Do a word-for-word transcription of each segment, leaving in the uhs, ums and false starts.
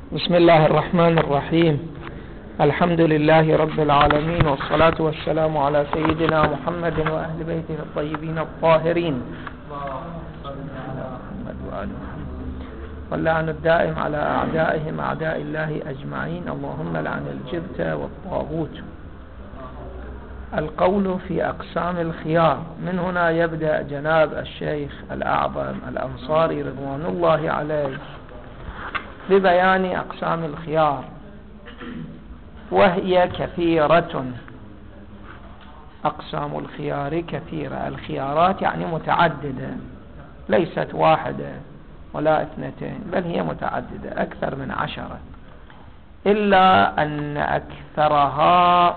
بسم الله الرحمن الرحيم. الحمد لله رب العالمين، والصلاة والسلام على سيدنا محمد وأهل بيته الطيبين الطاهرين واللعن الدائم على أعدائهم أعداء الله أجمعين. اللهم لعن الجبت والطاغوت. القول في أقسام الخيار. من هنا يبدأ جناب الشيخ الأعظم الأنصاري رضوان الله عليه ببيان أقسام الخيار، وهي كثيرة. أقسام الخيار كثيرة. الخيارات يعني متعددة، ليست واحدة ولا اثنتين، بل هي متعددة أكثر من عشرة، إلا أن أكثرها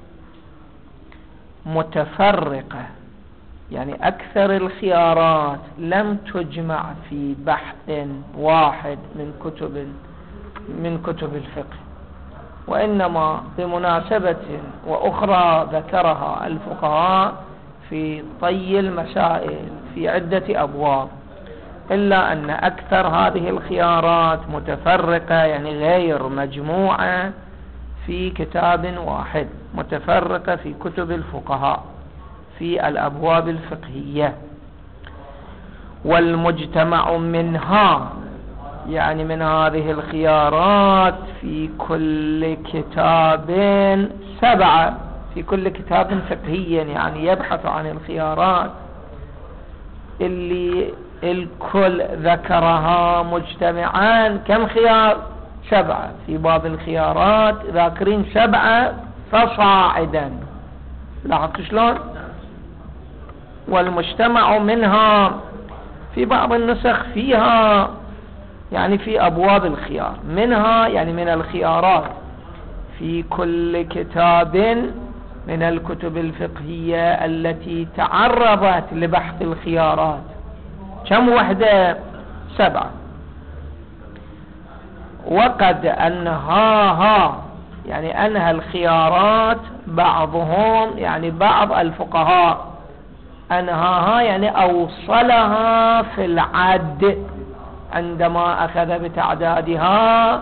متفرقة. يعني أكثر الخيارات لم تجمع في بحث واحد من كتب من كتب الفقه، وإنما بمناسبة وأخرى ذكرها الفقهاء في طي المسائل في عدة أبواب، إلا أن أكثر هذه الخيارات متفرقة، يعني غير مجموعة في كتاب واحد، متفرقة في كتب الفقهاء في الأبواب الفقهية. والمجتمع منها، يعني من هذه الخيارات، في كل كتاب سبعة، في كل كتاب فقهي يعني يبحث عن الخيارات اللي الكل ذكرها مجتمعان. كم خيار؟ سبعة. في باب الخيارات ذاكرين سبعة فصاعدا. لاحظت شلون؟ والمجتمع منها في بعض النسخ فيها يعني في أبواب الخيار، منها يعني من الخيارات في كل كتاب من الكتب الفقهية التي تعرضت لبحث الخيارات. كم وحدة؟ سبعة. وقد أنهاها، يعني أنهى الخيارات بعضهم، يعني بعض الفقهاء أنهاها يعني أوصلها في العد، عندما أخذ بتعدادها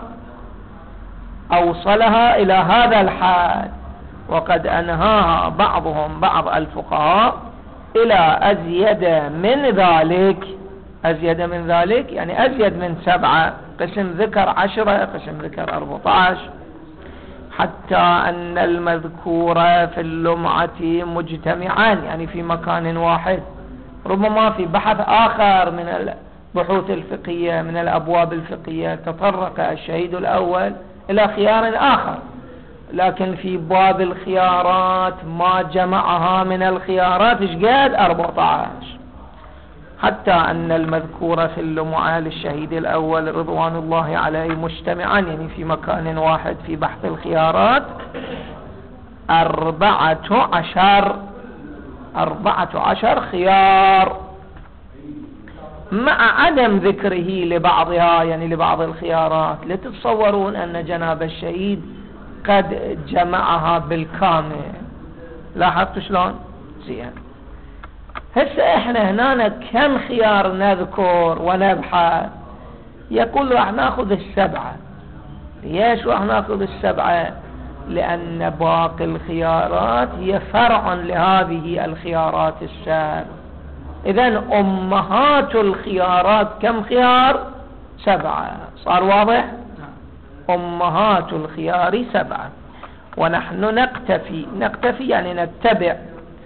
أوصلها إلى هذا الحد. وقد أنهاها بعضهم بعض الفقهاء إلى أزيد من ذلك. أزيد من ذلك يعني أزيد من سبعة. قسم ذكر عشرة، قسم ذكر أربعة عشر، حتى أن المذكور في اللمعة مجتمعان، يعني في مكان واحد. ربما في بحث آخر من البحوث الفقهية من الأبواب الفقهية تطرق الشهيد الأول إلى خيار آخر، لكن في باب الخيارات ما جمعها من الخيارات إشقاد أربعة عشر، حتى أن المذكور في اللمعة للشهيد الأول رضوان الله عليه مجتمعا، يعني في مكان واحد في بحث الخيارات أربعة عشر أربعة عشر خيار، مع عدم ذكره لبعضها، يعني لبعض الخيارات. لتتصورون أن جناب الشهيد قد جمعها بالكامل. لاحظت شلون؟ زين. هسه احنا هنا كم خيار نذكر ونبحث؟ يقول راح ناخذ السبعة. ليش راح ناخذ السبعة؟ لأن باقي الخيارات هي فرع لهذه الخيارات السبع. إذن أمهات الخيارات كم خيار؟ سبعة. صار واضح؟ أمهات الخيار سبعة. ونحن نقتفي نقتفي يعني نتبع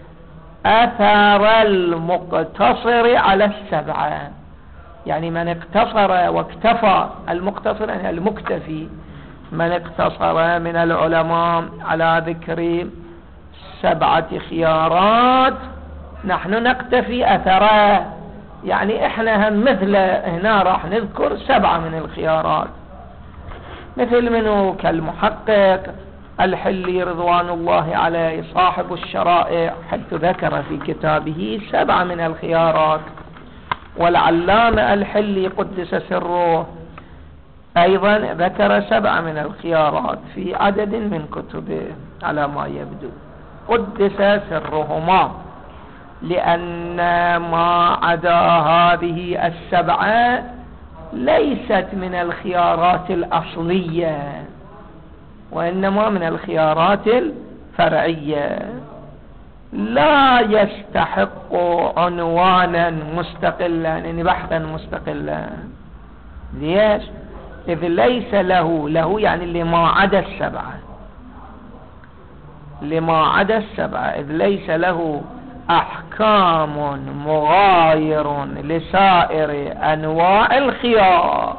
أثر المقتصر على السبعة. يعني من اقتصر واكتفى، المقتصر يعني المكتفي، من اقتصر من العلماء على ذكر سبعة خيارات، نحن نقتفي أثره. يعني احنا هم مثل هنا راح نذكر سبعة من الخيارات، مثل منه كالمحقق الحلي رضوان الله عليه صاحب الشرائع، حيث ذكر في كتابه سبعة من الخيارات. والعلامة الحلي قدس سره أيضا ذكر سبعة من الخيارات في عدد من كتبه على ما يبدو، قدس سرهما، لأن ما عدا هذه السبعة ليست من الخيارات الأصلية، وإنما من الخيارات الفرعية، لا يستحق عنوانا مستقلا، يعني بحثا مستقلا. ليش؟ إذ ليس له له يعني لما عدا السبعة، لما عدا السبعة، إذ ليس له أحكام مغاير لسائر أنواع الخيار.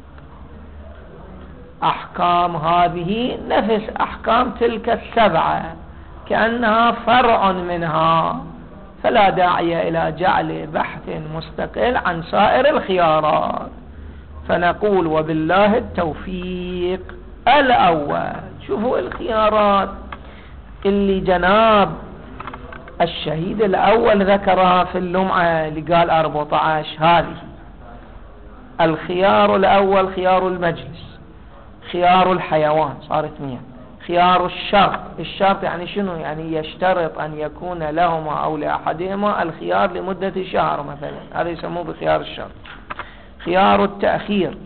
أحكام هذه نفس أحكام تلك السبعة، كأنها فرع منها، فلا داعي إلى جعل بحث مستقل عن سائر الخيارات. فنقول وبالله التوفيق. الأول، شوفوا الخيارات اللي جناب الشهيد الأول ذكرها في اللمعة اللي قال أربعة عشر. هذه الخيار الأول خيار المجلس، خيار الحيوان صارت مية، خيار الشرط. الشرط يعني شنو؟ يعني يشترط أن يكون لهما أو لأحدهما الخيار لمدة شهر مثلا، هذا يسموه بخيار الشرط. خيار التأخير،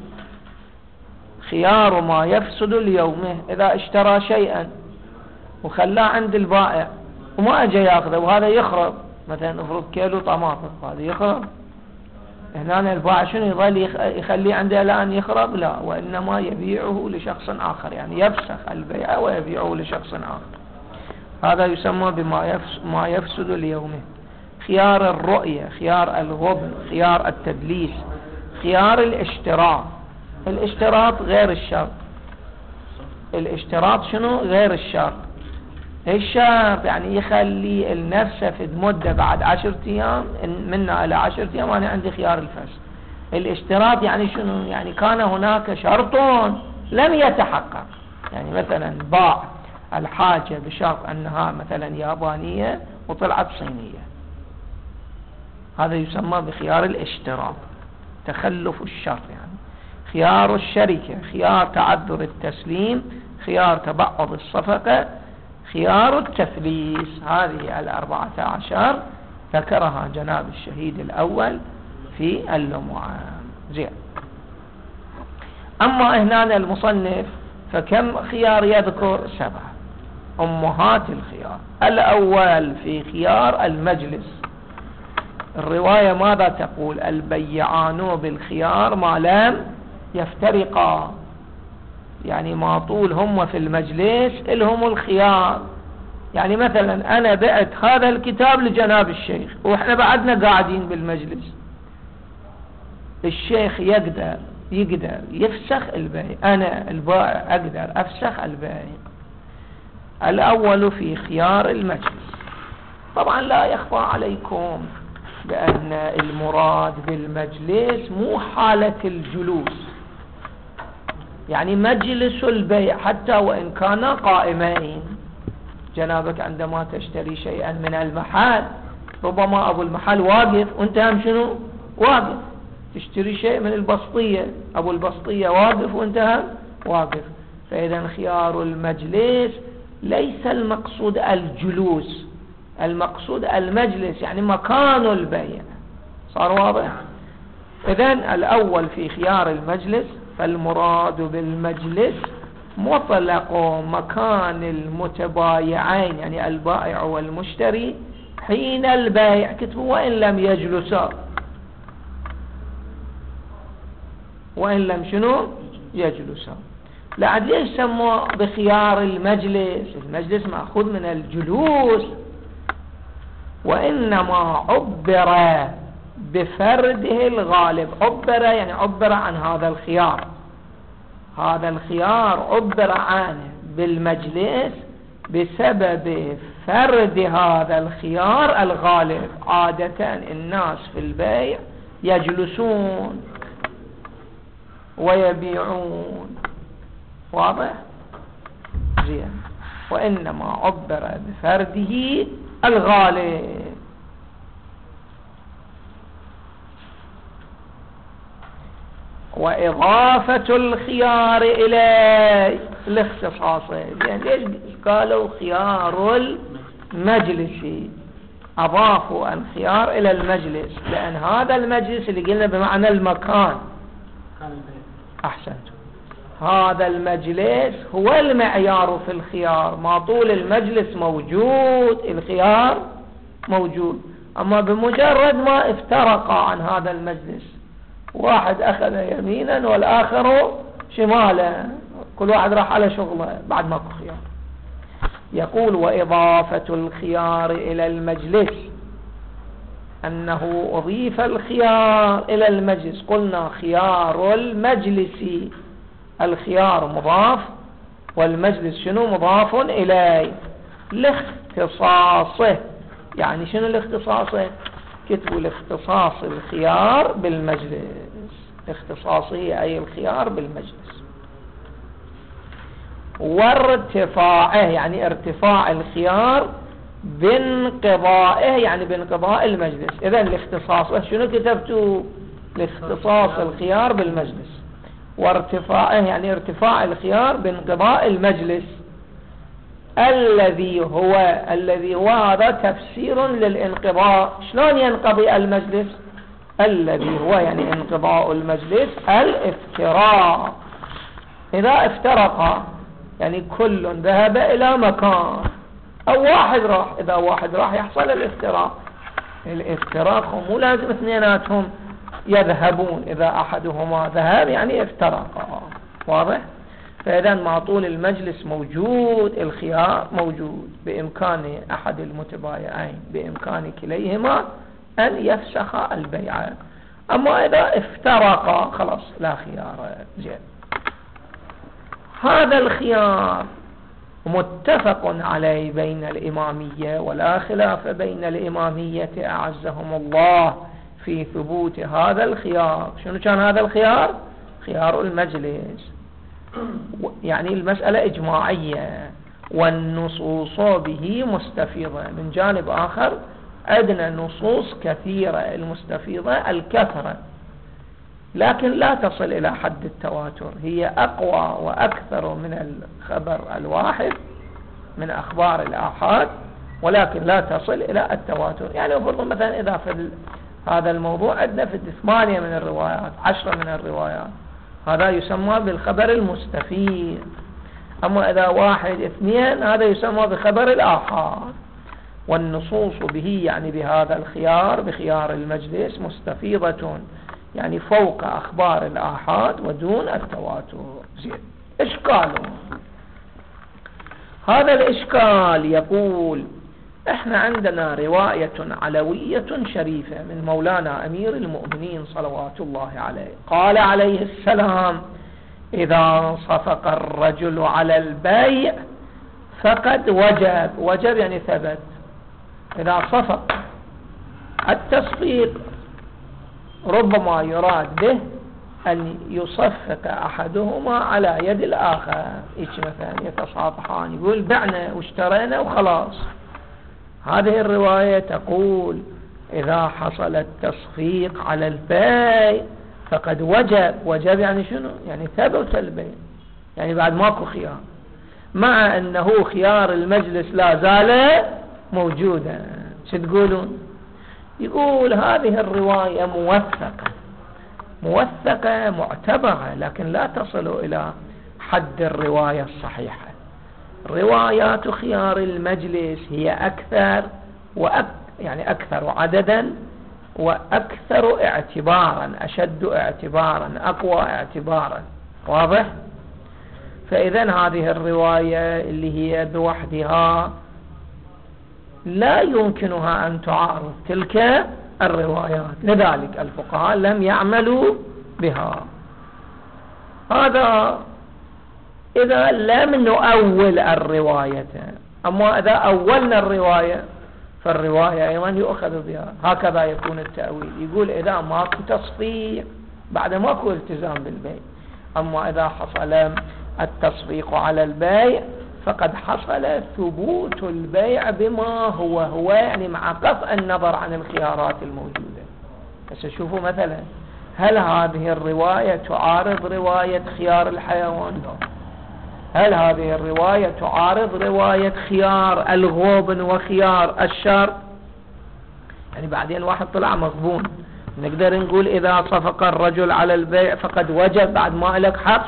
خيار ما يفسد ليومه، إذا اشترى شيئا وخلاه عند البائع وما أجى يأخذه وهذا يخرب، مثلا افرض كيلو طماطم وهذا يخرب، هنا البائع شنو يظل يخليه عنده الآن يخرب؟ لا، وإنما يبيعه لشخص آخر، يعني يفسخ البيع ويبيعه لشخص آخر. هذا يسمى بما ما يفسد ليومه. خيار الرؤية، خيار الغبن، خيار التدليس، خيار الاشتراط. الاشتراط غير الشرط. الاشتراط شنو؟ غير الشرط. الشرط يعني يخلي النفس في مدة بعد عشرة أيام، منا إلى عشرة أيام أنا عندي خيار الفسخ. الاشتراط يعني شنو؟ يعني كان هناك شرط لم يتحقق، يعني مثلا باع الحاجة بشرط أنها مثلا يابانية وطلعت صينية، هذا يسمى بخيار الاشتراط، تخلف الشرط. يعني خيار الشركة، خيار تعذر التسليم، خيار تبعض الصفقة، خيار التثليث. هذه الأربعة عشر ذكرها جناب الشهيد الأول في اللمعة. زين. أما هنا المصنف فكم خيار يذكر؟ سبعة أمهات الخيار. الأول في خيار المجلس، الرواية ماذا تقول؟ البيعان بالخيار ما لم يفترقا، يعني ما طول هم في المجلس إلهم الخيار. يعني مثلا أنا بعت هذا الكتاب لجناب الشيخ وإحنا بعدنا قاعدين بالمجلس، الشيخ يقدر يقدر يفسخ البيع، أنا البائع أقدر أفسخ البيع. الأول في خيار المجلس. طبعا لا يخفى عليكم بأن المراد بالمجلس مو حالة الجلوس، يعني مجلس البيع حتى وإن كان قائمين. جنابك عندما تشتري شيئا من المحل ربما أبو المحل واقف وانت هم شنو واقف، تشتري شيء من البسطية أبو البسطية واقف وانت هم واقف. فإذا خيار المجلس ليس المقصود الجلوس، المقصود المجلس يعني مكان البيع. صار واضح؟ إذن الأول في خيار المجلس، فالمراد بالمجلس مطلق مكان المتبايعين، يعني البائع والمشتري حين البيع، كتبوا وإن لم يجلسا، وإن لم شنو يجلسا. لعد ليش سموا بخيار المجلس؟ المجلس مأخوذ من الجلوس، وإنما عبر بفرده الغالب. عبر يعني عبر عن هذا الخيار، هذا الخيار عبر عنه بالمجلس بسبب فرد هذا الخيار الغالب. عادة الناس في البيع يجلسون ويبيعون، واضح؟ زين. وإنما عبر بفرده الغالب. وإضافة الخيار إلى الاختصاصين، يعني ليش قالوا خيار المجلس؟ أضافوا الخيار إلى المجلس لأن هذا المجلس اللي قلنا بمعنى المكان، أحسنت. هذا المجلس هو المعيار في الخيار، ما طول المجلس موجود الخيار موجود. أما بمجرد ما افترقا عن هذا المجلس، واحد أخذ يمينا والآخر شمالا، كل واحد راح على شغله، بعد ماكو خيار. يقول وإضافة الخيار إلى المجلس، أنه أضيف الخيار إلى المجلس. قلنا خيار المجلس، الخيار مضاف والمجلس شنو مضاف إليه لاختصاصه. يعني شنو الاختصاصه؟ كتبوا الاختصاص الخيار بالمجلس، اختصاصه أي الخيار بالمجلس. وارتفاعه يعني ارتفاع الخيار بانقضائه يعني بانقضاء المجلس. إذن الاختصاص شنو كتبتوا؟ الاختصاص الخيار بالمجلس. وارتفاعه يعني ارتفاع الخيار بانقضاء المجلس. الذي هو الذي هو هذا تفسير للانقضاء. شلون ينقضي المجلس؟ الذي هو يعني انقضاء المجلس الافتراق. إذا افترق يعني كل ذهب إلى مكان أو واحد راح، إذا واحد راح يحصل الافتراق. الافتراق مو لازم اثنيناتهم يذهبون، إذا أحدهما ذهب يعني افترقا. واضح؟ فإذا مع طول المجلس موجود الخيار موجود، بإمكان أحد المتبايعين بإمكان كليهما أن يفسخ البيع. أما إذا افترقا خلاص لا خيار. زين، هذا الخيار متفق عليه بين الإمامية، ولا خلاف بين الإمامية أعزهم الله في ثبوت هذا الخيار. شنو كان هذا الخيار؟ خيار المجلس. يعني المسألة إجماعية والنصوص به مستفيضة. من جانب آخر عندنا نصوص كثيرة، المستفيضة الكثرة، لكن لا تصل إلى حد التواتر. هي أقوى وأكثر من الخبر الواحد من أخبار الآحاد، ولكن لا تصل إلى التواتر. يعني أفضل مثلا إذا في هذا الموضوع عندنا في ثمانية من الروايات، عشرة من الروايات، هذا يسمى بالخبر المستفيض. أما إذا واحد اثنين هذا يسمى بخبر الآحاد. والنصوص به يعني بهذا الخيار بخيار المجلس مستفيضة، يعني فوق أخبار الآحاد ودون التواتر. زين، إشكاله هذا الإشكال يقول إحنا عندنا رواية علوية شريفة من مولانا أمير المؤمنين صلوات الله عليه، قال عليه السلام إذا صفق الرجل على البيع فقد وجب. وجب يعني ثبت. إذا صفق، التصفيق ربما يراد به أن يصفق أحدهما على يد الآخر. إيش مثلا يتصافحان، يقول بعنا واشترينا وخلاص. هذه الرواية تقول إذا حصل التصفيق على البيع فقد وجب. وجب يعني شنو؟ يعني ثبت البيع، يعني بعد ماكو خيار، مع أنه خيار المجلس لا زال موجودا. شو تقولون؟ يقول هذه الرواية موثقة موثقة معتبرة، لكن لا تصل إلى حد الرواية الصحيحة. روايات خيار المجلس هي أكثر وأك يعني أكثر عددا وأكثر اعتبارا، أشد اعتبارا، أقوى اعتبارا. واضح؟ فإذا هذه الرواية اللي هي بوحدها لا يمكنها أن تعارض تلك الروايات، لذلك الفقهاء لم يعملوا بها. هذا إذا لم نؤول الرواية. أما إذا أولنا الرواية فالرواية أيضا يؤخذ بها. هكذا يكون التأويل. يقول إذا ماكو تصفيق بعد ماكو التزام بالبيع. أما إذا حصل التصفيق على البيع فقد حصل ثبوت البيع بما هو هو، يعني مع قطع النظر عن الخيارات الموجودة. بس شوفوا مثلا، هل هذه الرواية تعارض رواية خيار الحيوان؟ هل هذه الرواية تعارض رواية خيار الغبن وخيار الشر؟ يعني بعدين واحد طلع مغبون نقدر نقول إذا صفق الرجل على البيع فقد وجب بعد ما لك حق،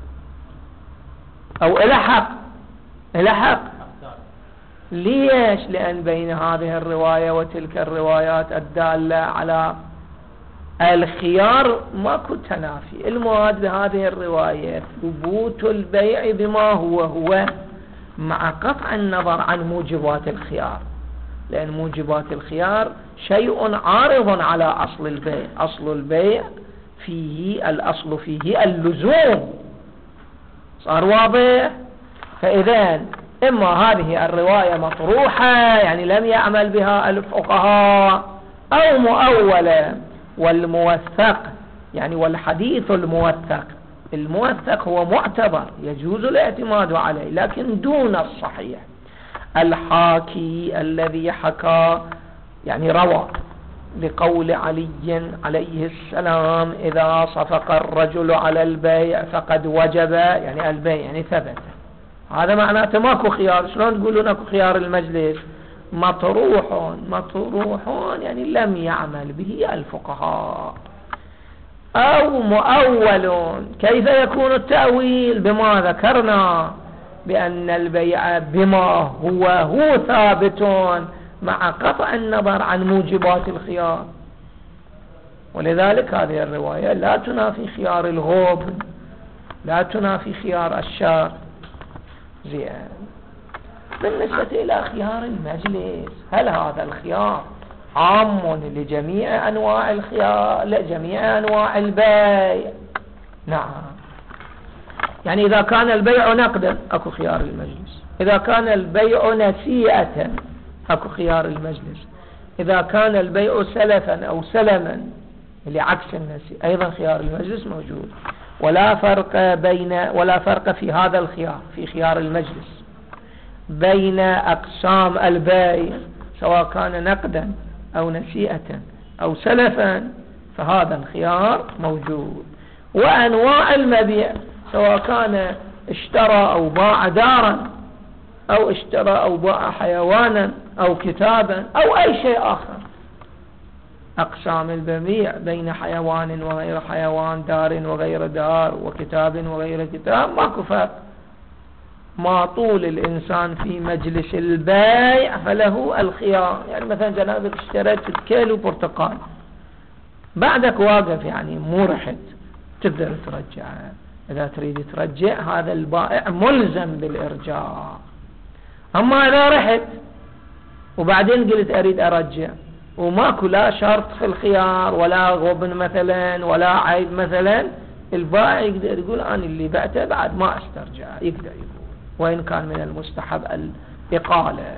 أو إلى حق إلى حق. ليش؟ لأن بين هذه الرواية وتلك الروايات الدالة على الخيار ماكو تنافي. المراد بهذه الرواية ثبوت البيع بما هو هو مع قطع النظر عن موجبات الخيار، لأن موجبات الخيار شيء عارض على أصل البيع. أصل البيع فيه الأصل فيه اللزوم، صار واضح؟ فإذا إما هذه الرواية مطروحة يعني لم يعمل بها الفقهاء، أو مؤولة. والموثق يعني والحديث الموثق، الموثق هو معتبر يجوز الاعتماد عليه لكن دون الصحيح. الحاكي الذي حكى يعني روى لقول علي عليه السلام إذا صفق الرجل على البيع فقد وجب، يعني البيع يعني ثبت، هذا معناته ماكو خيار. شلون تقولون اكو خيار المجلس؟ مطروح مطروح يعني لم يعمل به الفقهاء. أو مؤول، كيف يكون التأويل؟ بما ذكرنا بأن البيع بما هو هو ثابت مع قطع النظر عن موجبات الخيار. ولذلك هذه الرواية لا تنافي خيار الغوب، لا تنافي خيار الشار. زين. بالنسبة إلى خيار المجلس، هل هذا الخيار عام لجميع أنواع الخيار لجميع أنواع البيع؟ نعم. يعني إذا كان البيع نقدا أكو خيار المجلس، إذا كان البيع نسيئة أكو خيار المجلس، إذا كان البيع سلفا أو سلما لعكس النسيئة أيضا خيار المجلس موجود. ولا فرق بين ولا فرق في هذا الخيار في خيار المجلس بين أقسام البيع سواء كان نقدا أو نسيئة أو سلفا، فهذا الخيار موجود. وأنواع المبيع سواء كان اشترى أو باع دارا أو اشترى أو باع حيوانا أو كتابا أو أي شيء آخر. أقسام البيع بين حيوان وغير حيوان، دار وغير دار، وكتاب وغير كتاب، ماكو فرق. ما طول الإنسان في مجلس البيع فله الخيار. يعني مثلا جنابك اشتريت كيلو برتقال، بعدك واقف يعني مو رحت، تقدر ترجعه. إذا تريد ترجع هذا البائع ملزم بالإرجاع. أما إذا رحت وبعدين قلت أريد أرجع وماكو لا شرط في الخيار ولا غبن مثلا ولا عيب مثلا، البائع يقدر يقول أنا اللي بعته بعد ما استرجع، يقدر يقول، وإن كان من المستحب الإقالة.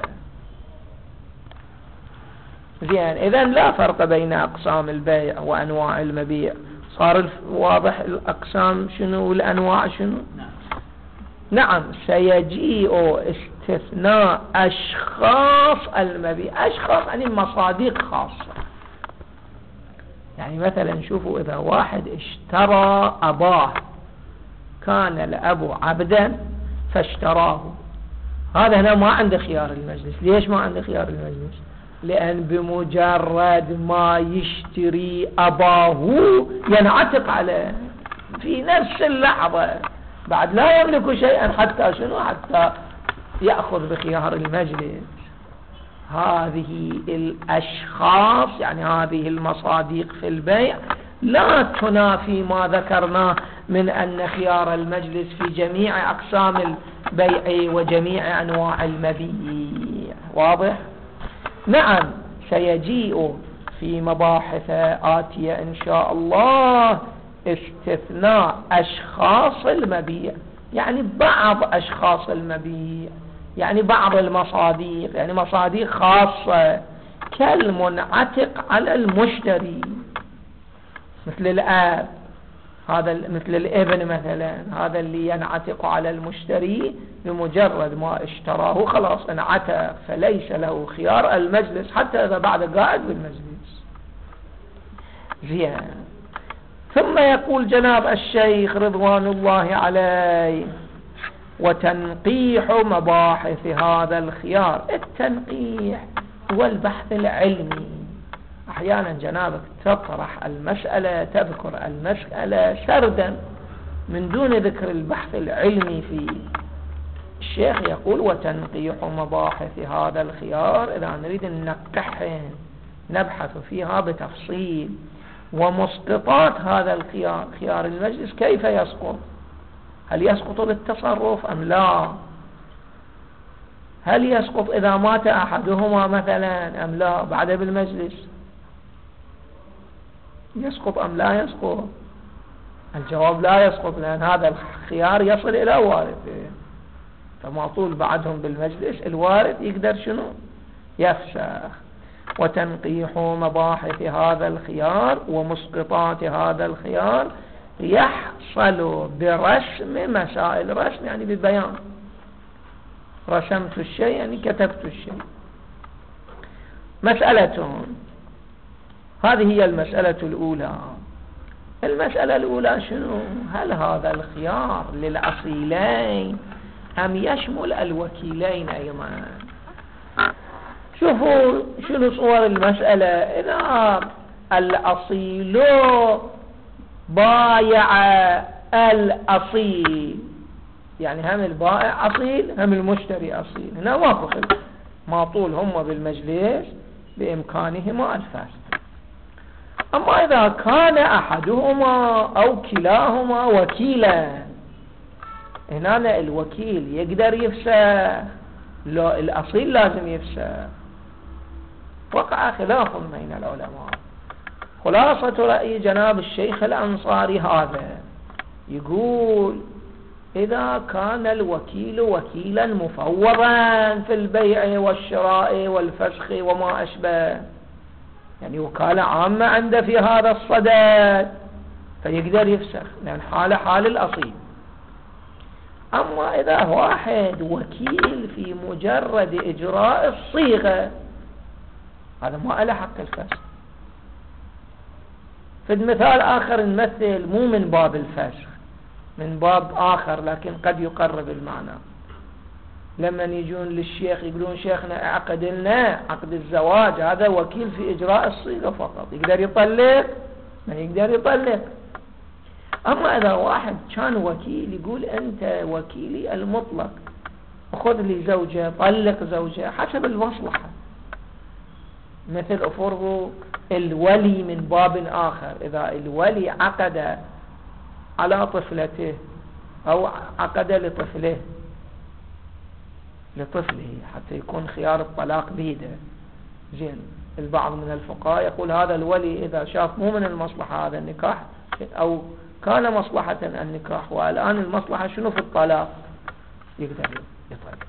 زين. إذن لا فرق بين أقسام البيع وأنواع المبيع. صار واضح الأقسام شنو والأنواع شنو؟ نعم. سيجيء استثناء أشخاص المبيع. أشخاص يعني مصادق خاصة. يعني مثلا شوفوا إذا واحد اشترى أباه، كان الأب عبدا فاشتراه، هذا هنا ما عنده خيار المجلس. ليش ما عنده خيار المجلس؟ لأن بمجرد ما يشتري أباه ينعتق عليه في نفس اللحظة، بعد لا يملك شيئا حتى شنو حتى يأخذ بخيار المجلس. هذه الأشخاص يعني هذه المصادق في البيع لا تنافي ما ذكرناه من أن خيار المجلس في جميع أقسام البيع وجميع أنواع المبيع. واضح؟ نعم. سيجيء في مباحث آتية إن شاء الله استثناء أشخاص المبيع، يعني بعض أشخاص المبيع، يعني بعض المصادق، يعني مصادق خاصة كالمنعتق على المشتري، مثل الآب، هذا مثل الابن مثلا، هذا اللي ينعتق على المشتري بمجرد ما اشتراه خلاص انعتق، فليس له خيار المجلس حتى إذا بعد قاعد بالمجلس. زين. ثم يقول جناب الشيخ رضوان الله عليه: وتنقيح مباحث هذا الخيار. التنقيح هو البحث العلمي أحيانا جنابك تطرح المسألة، تذكر المسألة سردا من دون ذكر البحث العلمي فيه. الشيخ يقول وتنقيح مباحث هذا الخيار، إذا نريد أن نقحه نبحث فيها بتفصيل، ومسقطات هذا الخيار، خيار المجلس كيف يسقط؟ هل يسقط بالتصرف أم لا؟ هل يسقط إذا مات أحدهما مثلا أم لا بعد بالمجلس؟ يسقط أم لا يسقط؟ الجواب لا يسقط، لأن هذا الخيار يصل إلى وارثه، فما طول بعدهم بالمجلس الوارث يقدر شنو؟ يفسخ. وتنقيح مباحث هذا الخيار ومسقطات هذا الخيار يحصل برسم مسائل. رسم يعني ببيان، رسمت الشيء يعني كتبت الشيء. مسألة، هذه هي المسألة الأولى. المسألة الأولى شنو؟ هل هذا الخيار للأصيلين أم يشمل الوكيلين أيضا؟ شوفوا شنو صور المسألة. إذا الأصيل بايع الأصيل، يعني هم البائع أصيل هم المشتري أصيل، هنا ماكو خلاف، ما طول هم بالمجلس بإمكانهما الفسخ. أما إذا كان أحدهما أو كلاهما وكيلا، هنا الوكيل يقدر يفسخ، لا الأصيل لازم يفسخ. وقع خلاف بين العلماء. خلاصة رأي جناب الشيخ الأنصاري هذا، يقول إذا كان الوكيل وكيلا مفوضا في البيع والشراء والفسخ وما أشبه، يعني وكالة عامة عنده في هذا الصدد، فيقدر يفسخ لأن حاله حال الأصيل. أما إذا واحد وكيل في مجرد إجراء الصيغة، هذا ما له حق الفسخ. في مثال آخر نمثل مو من باب الفسخ، من باب آخر لكن قد يقرب المعنى. لما يجون للشيخ يقولون شيخنا اعقد لنا عقد الزواج، هذا وكيل في إجراء الصيغة فقط، يقدر يطلق؟ ما يقدر يطلق. أما إذا واحد كان وكيل يقول أنت وكيلي المطلق، خذ لي زوجة، طلق زوجة حسب المصلحة. مثل أفرض الولي من باب آخر، إذا الولي عقد على طفلته أو عقد لطفله لطفله حتى يكون خيار الطلاق بيده، زين، البعض من الفقهاء يقول هذا الولي إذا شاف مو من المصلحة هذا النكاح، أو كان مصلحة النكاح والآن المصلحة شنو في الطلاق، يقدر يطلق.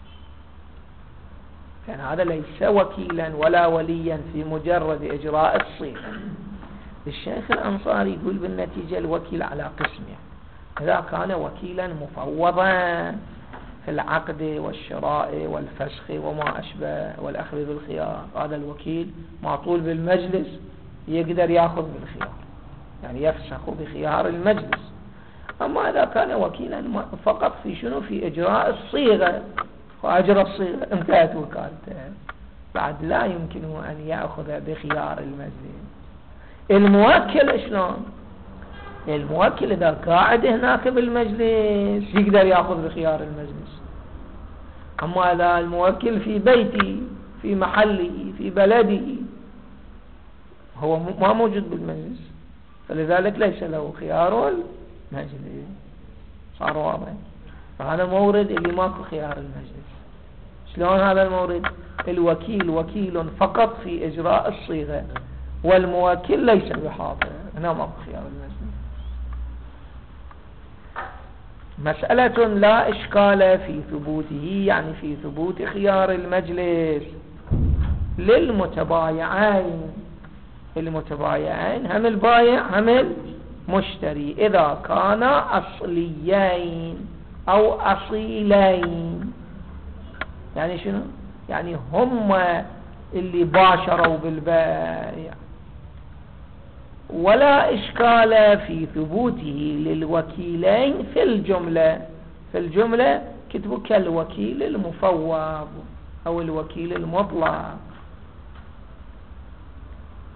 كان هذا ليس وكيلا ولا وليا في مجرد إجراء الصيغة. الشيخ الأنصاري يقول بالنتيجة الوكيل على قسمه، إذا كان وكيلا مفوضا في العقد والشراء والفسخ وما أشبه والأخذ بالخيار، هذا الوكيل معطول بالمجلس يقدر يأخذ بالخيار، يعني يفسخ بخيار المجلس. أما إذا كان وكيلا فقط في شنو؟ في إجراء الصيغة، وأجرى الصيغة انتهت وكالته، بعد لا يمكنه أن يأخذ بخيار المجلس. الموكل شلون؟ الموكل إذا قاعد هناك بالمجلس يقدر يأخذ بخيار المجلس. أما إذا الموكل في بيتي في محلي في بلدي هو ما موجود بالمجلس، فلذلك ليس له خيار المجلس. صار واضح؟ فهذا مورد اللي ماكو خيار المجلس. شلون هذا المورد؟ الوكيل وكيل فقط في إجراء الصيغة، والموكل ليس بحاضر، هنا ماكو خيار المجلس. مسألة لا إشكال في ثبوته، يعني في ثبوت خيار المجلس للمتبايعين. المتبايعين هم البايع هم المشتري، إذا كان أصليين أو أصيلين. يعني شنو؟ يعني هم اللي باشروا بالبيع. ولا إشكال في ثبوته للوكيلين في الجملة. في الجملة كتبوا كالوكيل المفوض أو الوكيل المطلق.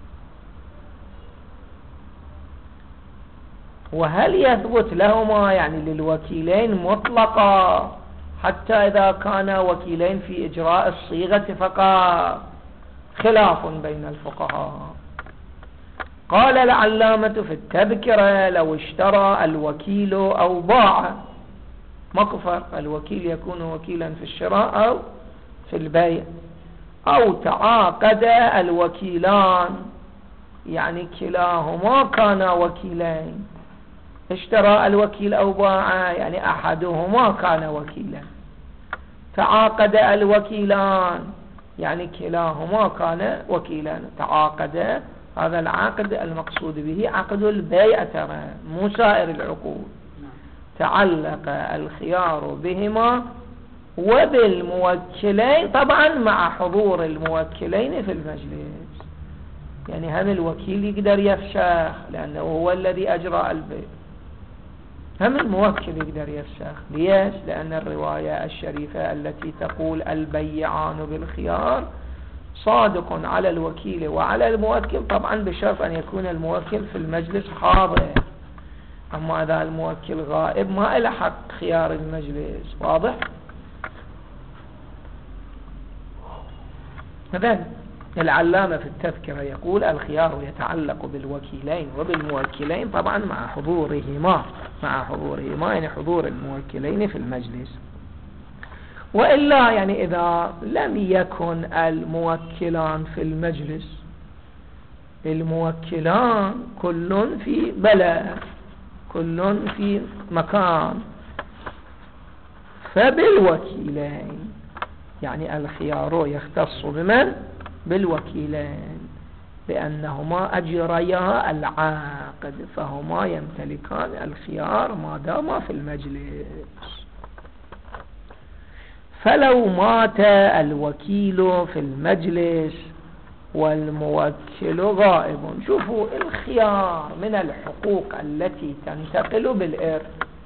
وهل يثبت لهما يعني للوكيلين مطلقا حتى إذا كان وكيلين في إجراء الصيغة فقط؟ خلاف بين الفقهاء. قال العلامة في التذكرة: لو اشترى الوكيل أو باع، ماكو فرق، الوكيل يكون وكيلا في الشراء أو في البيع، أو تعاقد الوكيلان يعني كلاهما كانا وكيلين، اشترى الوكيل أو باع يعني أحدهما كان وكيلا، تعاقد الوكيلان يعني كلاهما كان وكيلا. تعاقد، هذا العقد المقصود به عقد البيع ترى، مو سائر العقود. تعلق الخيار بهما وبالموكلين، طبعا مع حضور الموكلين في المجلس. يعني هم الوكيل يقدر يفسخ لأنه هو الذي أجرى البيع، هم الموكل يقدر يفسخ. ليش؟ لأن الرواية الشريفة التي تقول البيعان بالخيار صادق على الوكيل وعلى الموكل، طبعا بشرط أن يكون الموكل في المجلس حاضر. أما إذا الموكل غائب ما إلى حق خيار المجلس. واضح؟ مثلا العلامة في التذكرة يقول: الخيار يتعلق بالوكيلين وبالموكلين، طبعا مع حضورهما، مع حضورهما يعني حضور الموكلين في المجلس. وإلا يعني إذا لم يكن الموكلان في المجلس، الموكلان كل في بلد، كل في مكان، فبالوكيلين يعني الخيار يختص بمن؟ بالوكيلين، لأنهما أجريا العقد، فهما يمتلكان الخيار ما داما في المجلس. فلو مات الوكيل في المجلس والموكل غائب، شوفوا الخيار من الحقوق التي تنتقل بالإرث،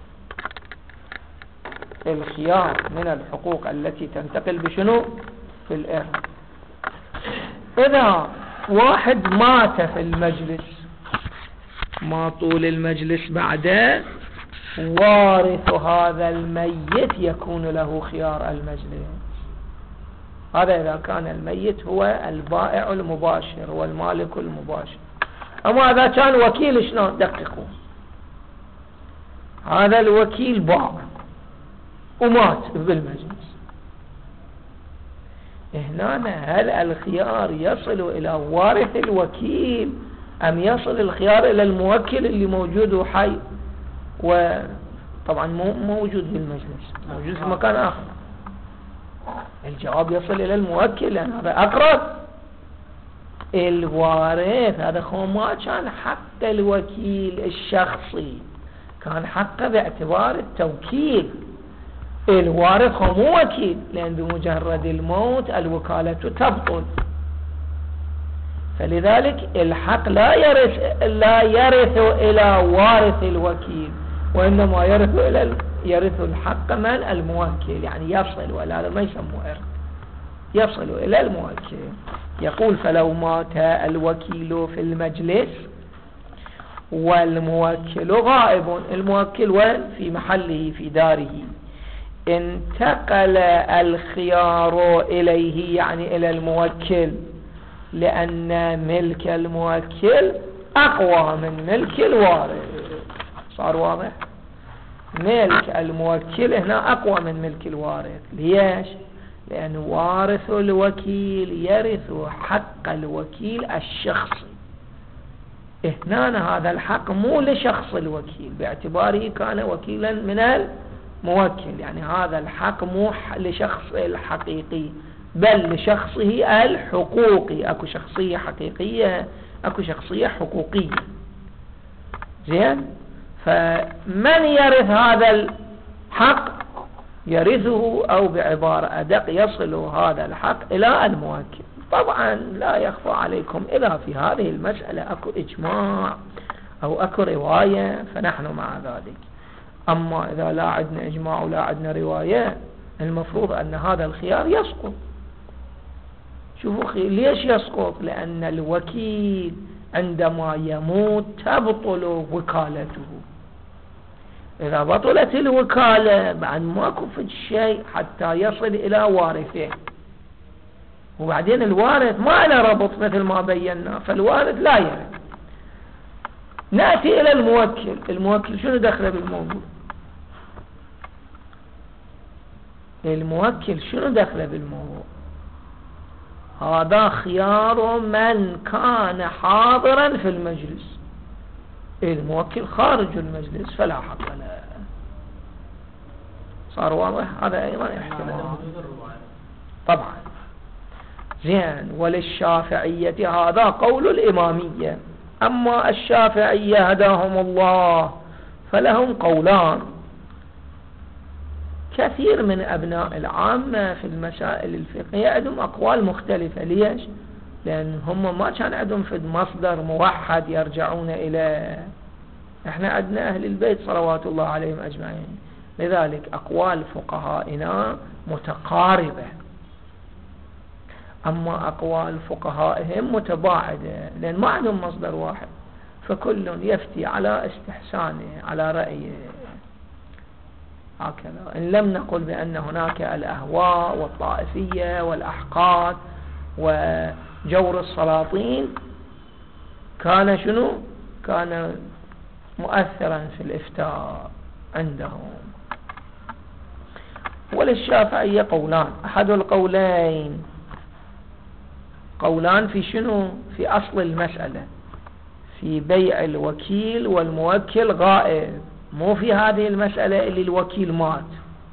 الخيار من الحقوق التي تنتقل بشنو؟ في الإرث. إذا واحد مات في المجلس، ما طول المجلس بعده، وارث هذا الميت يكون له خيار المجلس. هذا إذا كان الميت هو البائع المباشر والمالك المباشر. أما إذا كان وكيل شلون؟ دققوا، هذا الوكيل باع ومات بالمجلس، هنا هل الخيار يصل إلى وارث الوكيل أم يصل الخيار إلى الموكل اللي موجود حي وطبعا مو موجود بالمجلس، موجود في مكان آخر؟ الجواب يصل إلى الموكل لأن هذا أقرب. الوارث هذا هو ما كان حق الوكيل الشخصي، كان حقه باعتبار التوكيل. الوارث هو مو وكيل، لأن بمجرد الموت الوكالة تبطل، فلذلك الحق لا يرث لا يرث إلى وارث الوكيل، وإنما يرث إلى يرث الحق من؟ الموكل، يعني يصل، ولا هذا ما يسموه إرث، يصل إلى الموكل. يقول: فلو مات الوكيل في المجلس والموكل غائب، الموكل وين؟ في محله في داره، انتقل الخيار إليه يعني إلى الموكل، لأن ملك الموكل أقوى من ملك الوارث. صار واضح؟ ملك الموكل هنا أقوى من ملك الوارث. ليش؟ لأن وارث الوكيل يرث حق الوكيل الشخصي. هنا هذا الحق مو لشخص الوكيل باعتباره كان وكيلا من الموكل، يعني هذا الحق مو لشخص الحقيقي بل لشخصه الحقوقي. اكو شخصية حقيقية، اكو شخصية حقوقية. زين؟ فمن يرث هذا الحق؟ يرثه، او بعبارة ادق يصل هذا الحق الى الموكل. طبعا لا يخفى عليكم اذا في هذه المسألة اكو اجماع او اكو رواية فنحن مع ذلك، اما اذا لا عندنا اجماع ولا عندنا رواية المفروض ان هذا الخيار يسقط. شوفوا ليش يسقط؟ لان الوكيل عندما يموت تبطل وكالته، إذا بطلت الوكالة بعد ماكو في شيء حتى يصل إلى وارثه، وبعدين الوارث ما له ربط مثل ما بينا، فالوارث لا يرث. نأتي إلى الموكل. الموكل شنو دخله بالموضوع؟ الموكل شنو دخله بالموضوع؟ هذا خيار من كان حاضرا في المجلس. الموكل خارج المجلس فلا حق له. صار واضح؟ هذا أيضا احتمال طبعا. زين. وللشافعية هذا قول الإمامية. أما الشافعية هداهم الله فلهم قولان. كثير من أبناء العامة في المسائل الفقهية عندهم أقوال مختلفة. ليش؟ لأن هم ما كان عندهم في مصدر موحد يرجعون إلى. احنا عندنا أهل البيت صلوات الله عليهم أجمعين، لذلك أقوال فقهائنا متقاربة، أما أقوال فقهائهم متباعدة، لأن ما عندهم مصدر واحد، فكل يفتي على استحسانه على رأيه. هكذا. إن لم نقل بأن هناك الأهواء والطائفية والأحقاد وجور السلاطين، كان شنو؟ كان مؤثرا في الإفتاء عندهم. وللشافعية قولان. أحد القولين قولان في شنو؟ في أصل المسألة، في بيع الوكيل والموكل غائب، مو في هذه المسألة اللي الوكيل مات.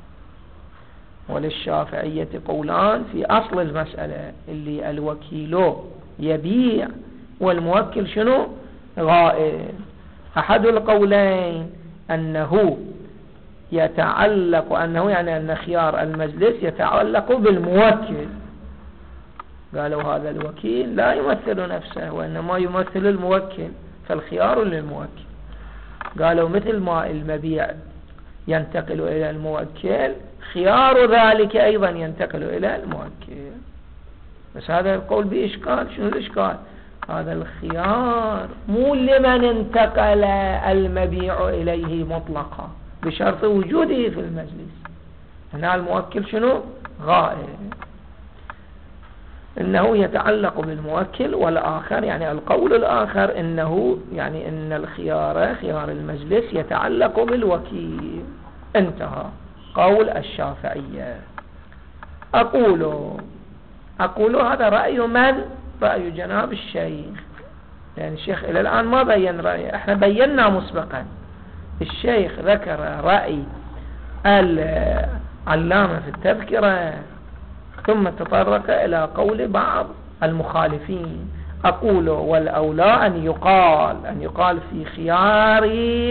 وللشافعية قولان في أصل المسألة اللي الوكيل يبيع والموكل شنو؟ غائب. أحد القولين أنه يتعلق أنه يعني أن خيار المجلس يتعلق بالموكل. قالوا هذا الوكيل لا يمثل نفسه وإنما يمثل الموكل، فالخيار للموكل. قالوا مثل ما المبيع ينتقل إلى الموكل، خيار ذلك أيضا ينتقل إلى الموكل. بس هذا القول بإشكال. شنو الإشكال؟ هذا الخيار مو لمن انتقل المبيع إليه مطلقا بشرط وجوده في المجلس. هنا الموكل شنو؟ غائب. إنه يتعلق بالموكل. والآخر يعني القول الآخر إنه يعني إن الخيار خيار المجلس يتعلق بالوكيل. انتهى قول الشافعية. أقول أقول هذا رأي من؟ رأي جناب الشيخ. يعني الشيخ إلى الآن ما بين رأيه، احنا بينا مسبقا. الشيخ ذكر رأي العلامة في التذكرة ثم تطرق إلى قول بعض المخالفين. أقول والأولى أن يقال أن يقال في خيار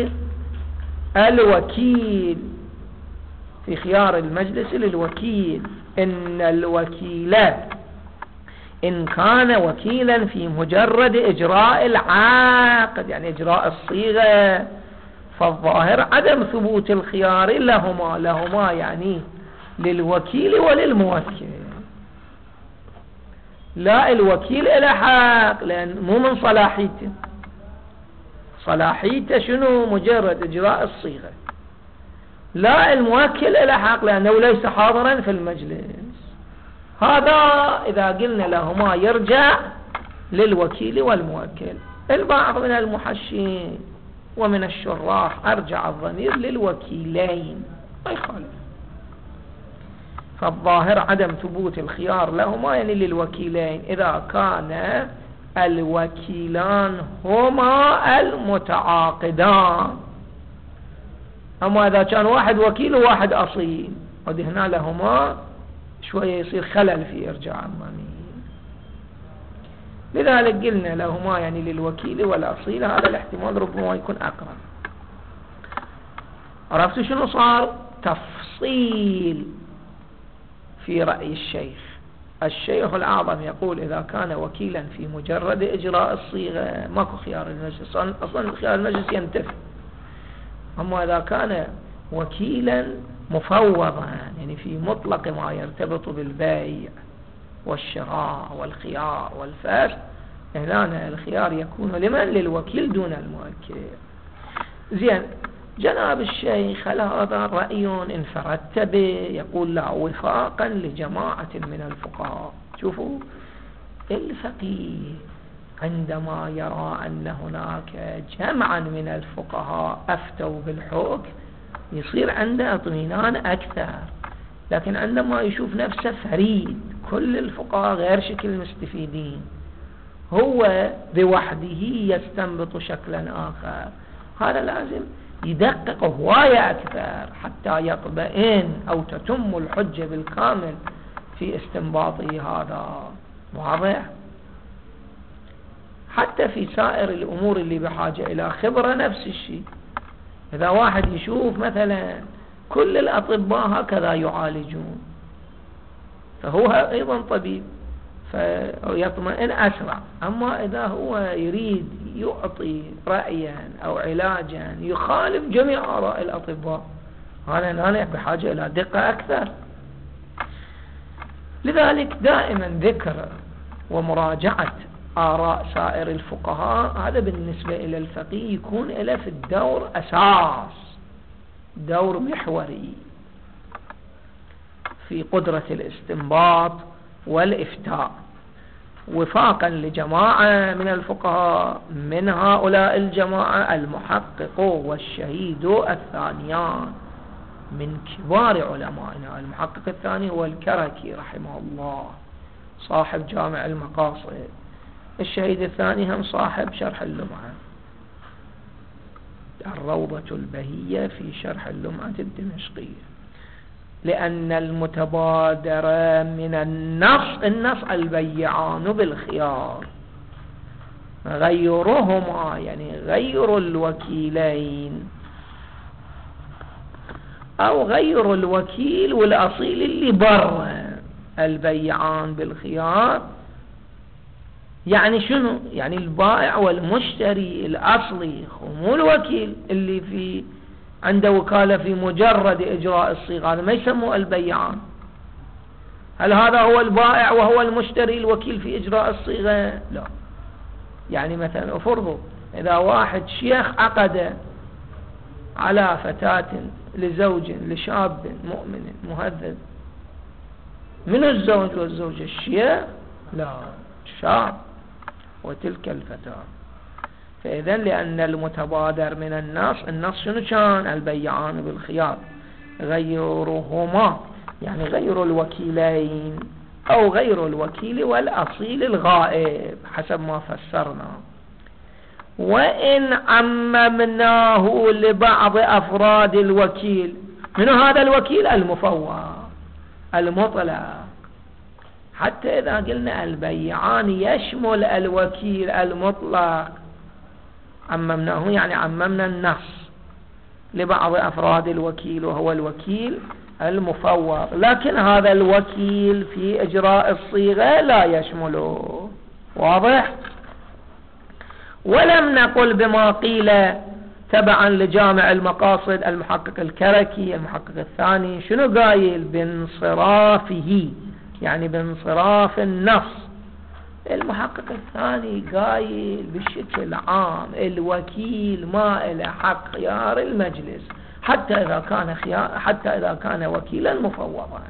الوكيل، في خيار المجلس للوكيل، إن الوكيل إن كان وكيلا في مجرد إجراء العقد يعني إجراء الصيغة، فالظاهر عدم ثبوت الخيار لهما لهما يعني للوكيل وللموكل. لا الوكيل إلى حق لأن مو من صلاحيته، صلاحيته شنو؟ مجرد إجراء الصيغة. لا الموكل إلى حق لأنه ليس حاضرا في المجلس. هذا إذا قلنا لهما يرجع للوكيل والموكل. البعض من المحشين ومن الشراح أرجع الضمير للوكيلين، ما يخالف. فالظاهر عدم ثبوت الخيار لهما يعني للوكيلين إذا كان الوكيلان هما المتعاقدان. أما إذا كان واحد وكيل وواحد أصيل، وهنا لهما شوية يصير خلل في إرجاع الضمير. لذلك قلنا لهما يعني للوكيل والأصيل. هذا الاحتمال ربما يكون أقرب. عرفت شنو صار؟ تفصيل في رأي الشيخ. الشيخ الأعظم يقول إذا كان وكيلا في مجرد إجراء الصيغة ماكو خيار المجلس، أصلا خيار المجلس ينتفي. أما إذا كان وكيلا مفوضا يعني في مطلق ما يرتبط بالبيع والشراء والخيار والفسخ، هنا الخيار يكون لمن؟ للوكيل دون الموكل. زين. جناب الشيخ هل هذا رأي انفردت به؟ يقول لا، وفاقا لجماعة من الفقهاء. شوفوا الفقيه عندما يرى أن هناك جمعا من الفقهاء أفتوا بالحكم يصير عنده اطمئنان أكثر، لكن عندما يشوف نفسه فريد كل الفقهاء غير شكل مستفيدين، هو بوحده يستنبط شكلا آخر، هذا لازم يدقق هواية أكثر حتى يطمئن أو تتم الحجة بالكامل في استنباطه. هذا واضح. حتى في سائر الأمور اللي بحاجة إلى خبرة نفس الشيء. إذا واحد يشوف مثلا كل الأطباء هكذا يعالجون فهو أيضا طبيب فيطمئن أسرع. أما إذا هو يريد يعطي رأيا أو علاجا يخالف جميع آراء الأطباء، هذا نانع بحاجة إلى دقة أكثر. لذلك دائما ذكر ومراجعة آراء سائر الفقهاء هذا بالنسبة إلى الفقيه يكون له في الدور أساس، دور محوري في قدرة الاستنباط والإفتاء، وفاقا لجماعة من الفقهاء. من هؤلاء الجماعة المحقق والشهيد الثانيان من كبار علمائنا. المحقق الثاني هو الكركي رحمه الله صاحب جامع المقاصد، الشهيد الثاني هم صاحب شرح اللمعة، الروضة البهية في شرح اللمعة الدمشقية. لأن المتبادر من النص النص البيعان بالخيار، غيرهما يعني غير الوكيلين أو غير الوكيل والأصيل اللي برا البيعان بالخيار. يعني شنو؟ يعني البائع والمشتري الأصلي مو الوكيل اللي في عنده وكالة في مجرد إجراء الصيغة، هذا ما يسموه البيعان. هل هذا هو البائع وهو المشتري الوكيل في إجراء الصيغة؟ لا. يعني مثلا أفرضوا إذا واحد شيخ عقد على فتاة لزوج لشاب مؤمن مهذب، من الزوج والزوجة؟ الشيخ؟ لا، الشاب وتلك الفتاة. فإذا لأن المتبادر من النص النص شنو كان؟ البيعان بالخيار، غيرهما يعني غير الوكيلين أو غير الوكيل والأصيل الغائب حسب ما فسرنا. وإن عممناه لبعض أفراد الوكيل، من هذا الوكيل؟ المفوض المطلق. حتى إذا قلنا البيعان يشمل الوكيل المطلق، عممناه يعني عممنا النص لبعض أفراد الوكيل وهو الوكيل المفوض، لكن هذا الوكيل في إجراء الصيغة لا يشمله. واضح؟ ولم نقل بما قيل تبعا لجامع المقاصد المحقق الكركي المحقق الثاني شنو قايل؟ بانصرافه، يعني بانصراف النص. المحقق الثاني قايل بشكل عام الوكيل ما له حق خيار المجلس حتى إذا كان خيار حتى إذا كان وكيلا مفوضا.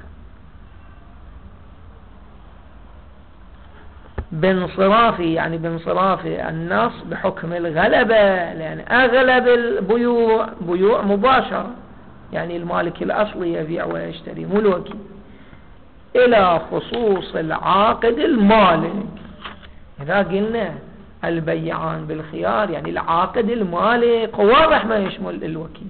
بانصرافه يعني بانصراف النص بحكم الغلبة، لأن أغلب البيوع بيوع مباشرة، يعني المالك الأصلي يبيع ويشتري مو الوكيل، إلى خصوص العاقد المالك. إذا قلنا البيعان بالخيار يعني العاقد المالك واضح ما يشمل الوكيل.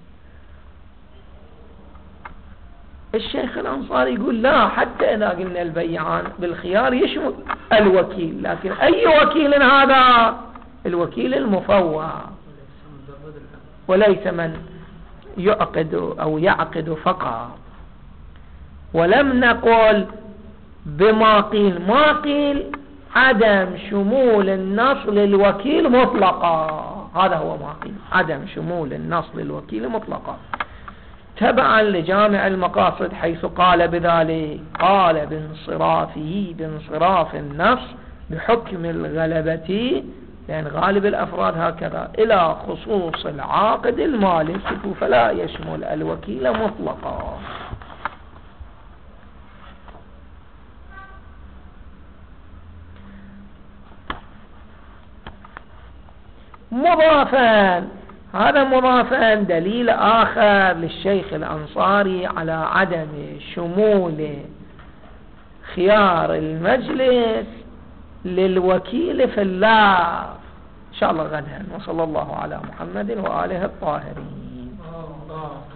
الشيخ الأنصاري يقول لا، حتى إذا قلنا البيعان بالخيار يشمل الوكيل، لكن أي وكيل هذا؟ الوكيل المفوض وليس من يعقد أو يعقد فقط. ولم نقل بما قيل، ما قيل عدم شمول النص للوكيل مطلقا، هذا هو ما قيل، عدم شمول النص للوكيل مطلقا تبعا لجامع المقاصد حيث قال بذلك، قال بانصرافه بانصراف النص بحكم الغلبة لأن غالب الأفراد هكذا إلى خصوص العاقد المالك فلا يشمل الوكيل مطلقا. مضافا، هذا مضافا دليل آخر للشيخ الأنصاري على عدم شمول خيار المجلس للوكيل في اللفظ. إن شاء الله غدا. وصلى الله على محمد وآله الطاهرين.